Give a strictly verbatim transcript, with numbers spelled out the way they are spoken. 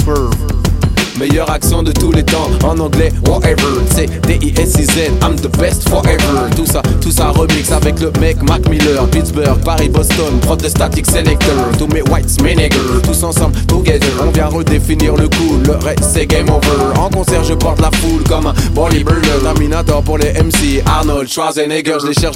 Swerve. Meilleur accent de tous les temps, en anglais, whatever. C'est D I S I Z, I'm the best forever. Tout ça, tout ça remix avec le mec Mac Miller. Pittsburgh, Paris, Boston, prod de Static Selector. Tous mes whites, mes niggas, tous ensemble, together. On vient redéfinir le cool, le reste c'est game over. En concert je porte la foule comme un bodybuilder. Terminator pour les M C, Arnold Schwarzenegger, je les cherche